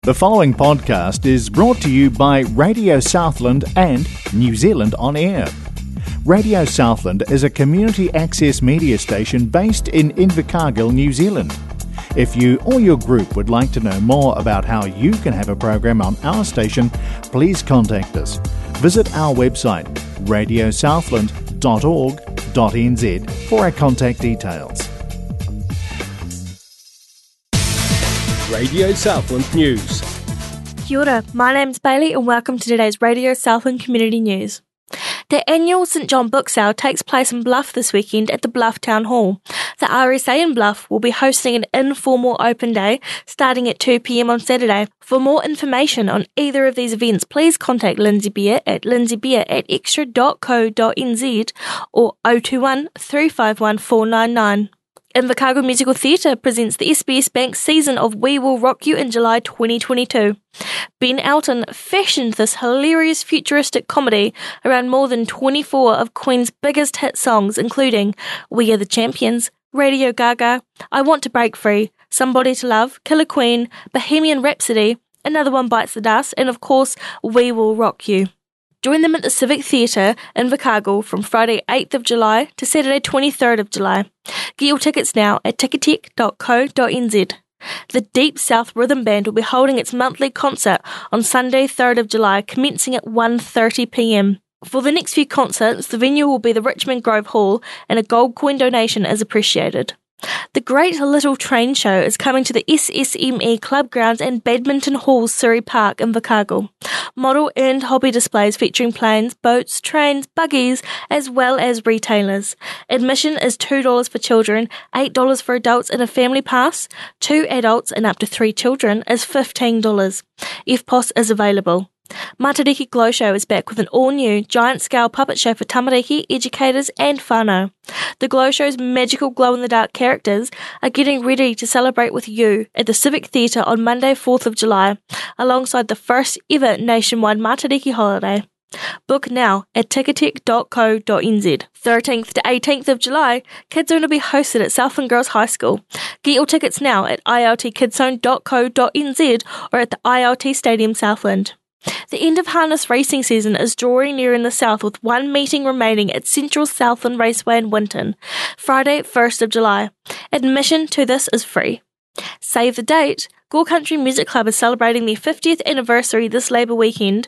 The following podcast is brought to you by Radio Southland and New Zealand On Air. Radio Southland is a community access media station based in Invercargill, New Zealand. If you or your group would like to know more about how you can have a program on our station, please contact us. Visit our website, radiosouthland.org.nz, for our contact details. Radio Southland News. Kia ora, my name's Bailey and welcome to today's Radio Southland Community News. The annual St John Book Sale takes place in Bluff this weekend at the Bluff Town Hall. The RSA in Bluff will be hosting an informal open day starting at 2 p.m. on Saturday. For more information on either of these events, please contact Lindsay Beer at lindsaybeer@extra.co.nz or 021 351 499. Invercargill Musical Theatre presents the SBS Bank season of We Will Rock You in July 2022. Ben Elton fashioned this hilarious futuristic comedy around more than 24 of Queen's biggest hit songs, including We Are the Champions, Radio Gaga, I Want to Break Free, Somebody to Love, Killer Queen, Bohemian Rhapsody, Another One Bites the Dust, and of course, We Will Rock You. Join them at the Civic Theatre in Invercargill from Friday 8th of July to Saturday 23rd of July. Get your tickets now at ticketek.co.nz. The Deep South Rhythm Band will be holding its monthly concert on Sunday 3rd of July, commencing at 1:30 p.m. For the next few concerts, the venue will be the Richmond Grove Hall and a gold coin donation is appreciated. The Great Little Train Show is coming to the SSME Club Grounds and Badminton Hall, Surrey Park in Invercargill. Model and hobby displays featuring planes, boats, trains, buggies, as well as retailers. Admission is $2 for children, $8 for adults in a family pass. 2 adults and up to 3 children is $15. FPOS is available. Matariki Glow Show is back with an all-new giant-scale puppet show for tamariki, educators and whānau. The Glow Show's magical glow-in-the-dark characters are getting ready to celebrate with you at the Civic Theatre on Monday 4th of July, alongside the first ever nationwide Matariki holiday. Book now at ticketek.co.nz. 13th to 18th of July, Kidzone will be hosted at Southland Girls High School. Get your tickets now at iltkidzone.co.nz or at the ILT Stadium Southland. The end of harness racing season is drawing near in the south with one meeting remaining at Central Southland Raceway in Winton, Friday 1st of July. Admission to this is free. Save the date. Gore Country Music Club is celebrating their 50th anniversary this Labour weekend,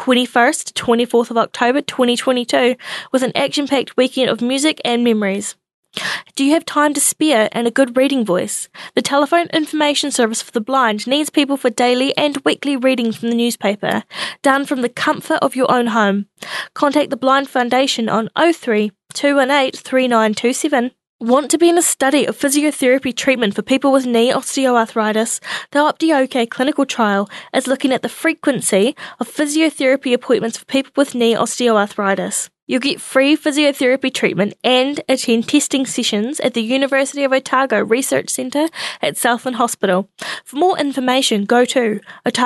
21st to 24th of October 2022, with an action-packed weekend of music and memories. Do you have time to spare and a good reading voice? The telephone information service for the blind needs people for daily and weekly reading from the newspaper, done from the comfort of your own home. Contact the Blind Foundation on 03 218 3927. Want to be in a study of physiotherapy treatment for people with knee osteoarthritis? The OptiOK clinical trial is looking at the frequency of physiotherapy appointments for people with knee osteoarthritis. You'll get free physiotherapy treatment and attend testing sessions at the University of Otago Research Centre at Southland Hospital. For more information, go to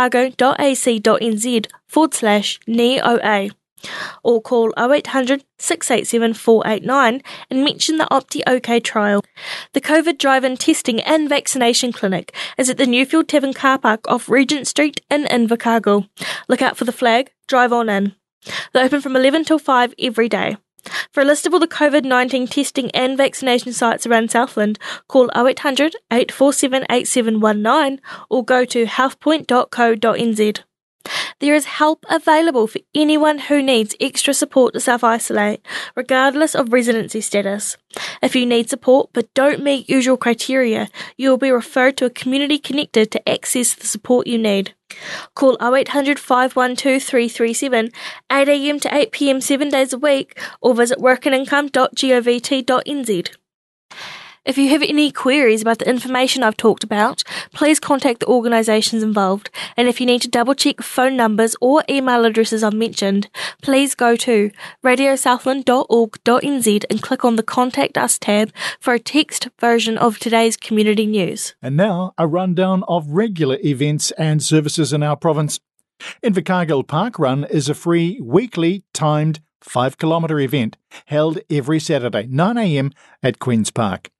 otago.ac.nz/knee-OA or call 0800 687 489 and mention the OptiOK trial. The COVID drive-in testing and vaccination clinic is at the Newfield Tavern car park off Regent Street in Invercargill. Look out for the flag, drive on in. They're open from 11 till 5 every day. For a list of all the COVID-19 testing and vaccination sites around Southland, call 0800 847 8719 or go to healthpoint.co.nz. There is help available for anyone who needs extra support to self-isolate, regardless of residency status. If you need support but don't meet usual criteria, you will be referred to a community connected to access the support you need. Call 0800 512 337, 8am to 8pm 7 days a week, or visit workandincome.govt.nz. If you have any queries about the information I've talked about, please contact the organisations involved, and if you need to double-check phone numbers or email addresses I've mentioned, please go to radiosouthland.org.nz and click on the Contact Us tab for a text version of today's community news. And now, a rundown of regular events and services in our province. Invercargill Park Run is a free, weekly, timed 5-kilometre event held every Saturday, 9am at Queen's Park.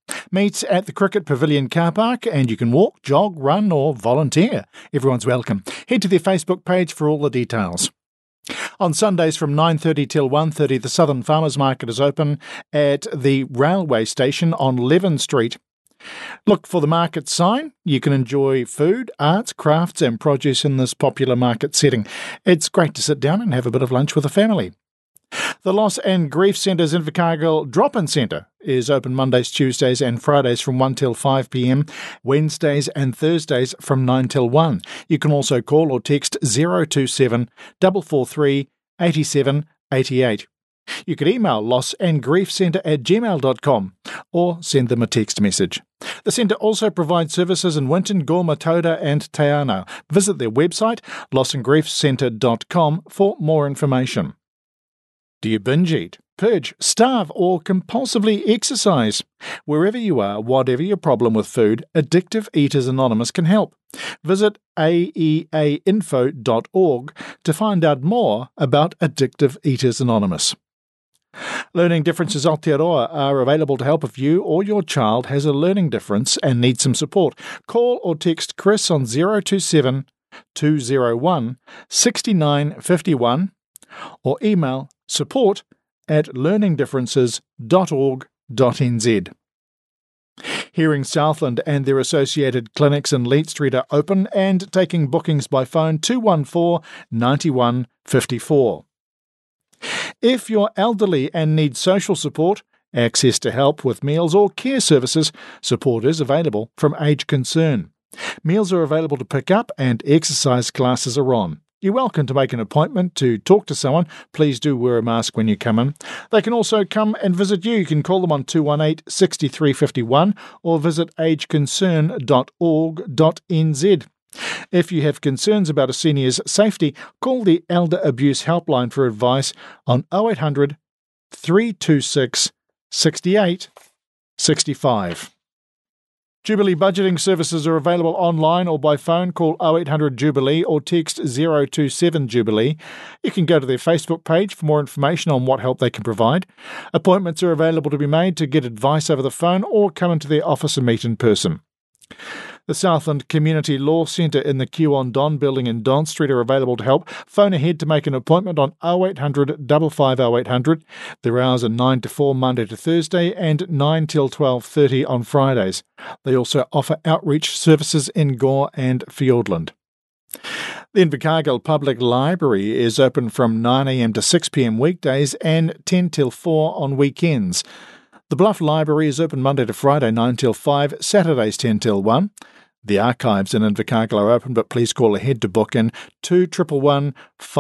Meets at the Cricket Pavilion car park, and you can walk, jog, run or volunteer. Everyone's welcome. Head to their Facebook page for all the details. On Sundays from 9:30 till 1:30, the Southern Farmers Market is open at the railway station on Levin Street. Look for the market sign. You can enjoy food, arts, crafts and produce in this popular market setting. It's great to sit down and have a bit of lunch with the family. The Loss and Grief Centre's Invercargill Drop-In Centre is open Mondays, Tuesdays and Fridays from 1 till 5 p.m, Wednesdays and Thursdays from 9 till 1. You can also call or text 027 443 87 88. You could email lossandgriefcentre@gmail.com or send them a text message. The centre also provides services in Winton, Gore, Matoda and Te Anau. Visit their website, lossandgriefcentre.com, for more information. Do you binge eat, purge, starve or compulsively exercise? Wherever you are, whatever your problem with food, Addictive Eaters Anonymous can help. Visit aeainfo.org to find out more about Addictive Eaters Anonymous. Learning Differences Aotearoa are available to help if you or your child has a learning difference and needs some support. Call or text Chris on 027 201 6951 or email support@learningdifferences.org.nz. Hearing Southland and their associated clinics in Leet Street are open and taking bookings by phone 214 91 54. If you're elderly and need social support, access to help with meals or care services, support is available from Age Concern. Meals are available to pick up and exercise classes are on. You're welcome to make an appointment to talk to someone. Please do wear a mask when you come in. They can also come and visit you. You can call them on 218 6351 or visit ageconcern.org.nz. If you have concerns about a senior's safety, call the Elder Abuse Helpline for advice on 0800 326 68 65. Jubilee budgeting services are available online or by phone. Call 0800 Jubilee or text 027 Jubilee. You can go to their Facebook page for more information on what help they can provide. Appointments are available to be made to get advice over the phone or come into their office and meet in person. The Southland Community Law Centre in the Q on Don building in Don Street are available to help. Phone ahead to make an appointment on 0800 55 0800. Their hours are 9 to 4 Monday to Thursday and 9 till 12:30 on Fridays. They also offer outreach services in Gore and Fiordland. The Invercargill Public Library is open from 9 a.m. to 6 p.m. weekdays and 10 till 4 on weekends. The Bluff Library is open Monday to Friday 9 till 5, Saturdays 10 till 1. The archives in Invercargill are open, but please call ahead to book in. 211573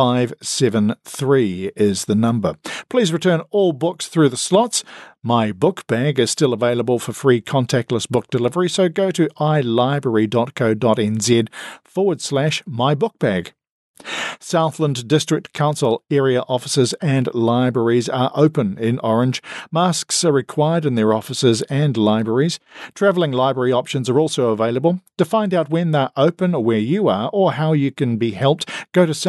is the number. Please return all books through the slots. My Book Bag is still available for free contactless book delivery, so go to ilibrary.co.nz/mybookbag. Southland District Council area offices and libraries are open in Orange. Masks are required in their offices and libraries. Travelling library options are also available. To find out when they're open or where you are or how you can be helped, go to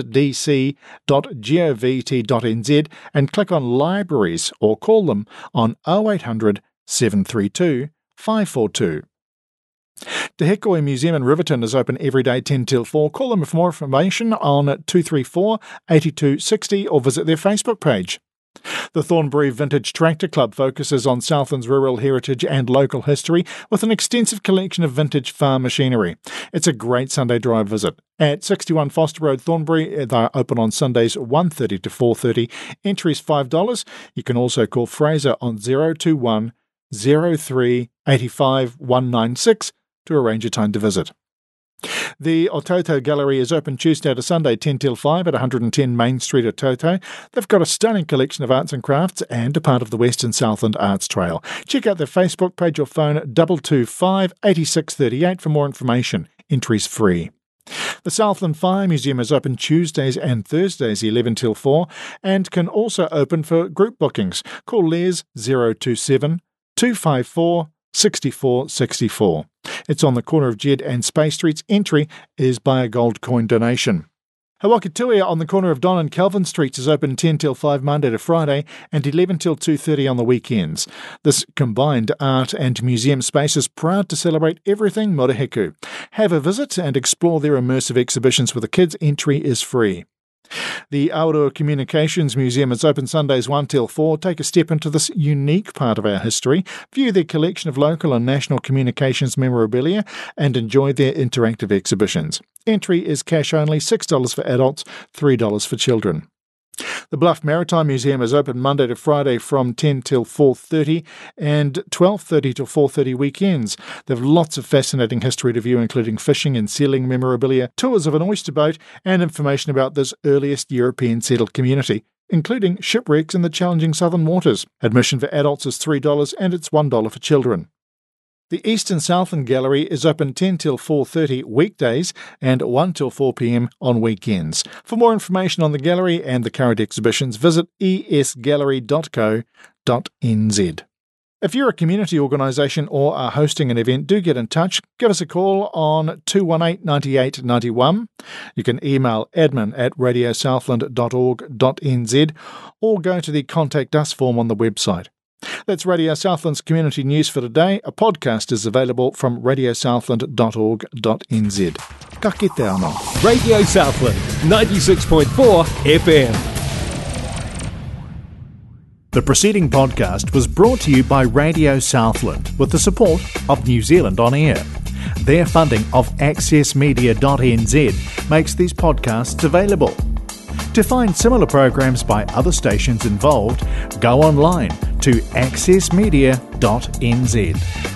southlanddc.govt.nz and click on Libraries or call them on 0800 732 542. Te Hekoi Museum in Riverton is open every day 10 till 4. Call them for more information on 234 8260 or visit their Facebook page. The Thornbury Vintage Tractor Club focuses on Southland's rural heritage and local history with an extensive collection of vintage farm machinery. It's a great Sunday drive visit. At 61 Foster Road, Thornbury, they're open on Sundays 1:30 to 4:30. Entry is $5. You can also call Fraser on 021 03 85 196 to arrange a time to visit. The Ototo Gallery is open Tuesday to Sunday 10 till 5 at 110 Main Street, Ototo. They've got a stunning collection of arts and crafts and a part of the Western Southland Arts Trail. Check out their Facebook page or phone 225 8638 for more information. Entries free. The Southland Fire Museum is open Tuesdays and Thursdays 11 till 4 and can also open for group bookings. Call Les 027 254 6464. It's on the corner of Jed and Space Streets. Entry is by a gold coin donation. Hawakituia on the corner of Don and Calvin Streets is open 10 till 5 Monday to Friday and 11 till 2:30 on the weekends. This combined art and museum space is proud to celebrate everything Motuheku. Have a visit and explore their immersive exhibitions with the kids. Entry is free. The Aurua Communications Museum is open Sundays 1 till 4. Take a step into this unique part of our history, view their collection of local and national communications memorabilia, and enjoy their interactive exhibitions. Entry is cash only, $6 for adults, $3 for children. The Bluff Maritime Museum is open Monday to Friday from 10 till 4:30 and 12:30 till 4:30 weekends. They have lots of fascinating history to view, including fishing and sealing memorabilia, tours of an oyster boat, and information about this earliest European settled community, including shipwrecks in the challenging southern waters. Admission for adults is $3 and it's $1 for children. The East and Southland Gallery is open 10 till 4:30 weekdays and 1 till 4 p.m. on weekends. For more information on the gallery and the current exhibitions, visit esgallery.co.nz. If you're a community organisation or are hosting an event, do get in touch. Give us a call on 218 98 91. You can email admin@radiosouthland.org.nz or go to the Contact Us form on the website. That's Radio Southland's community news for today. A podcast is available from radiosouthland.org.nz. Ka kite anō. Radio Southland, 96.4 FM. The preceding podcast was brought to you by Radio Southland with the support of New Zealand On Air. Their funding of accessmedia.nz makes these podcasts available. To find similar programs by other stations involved, go online to accessmedia.nz.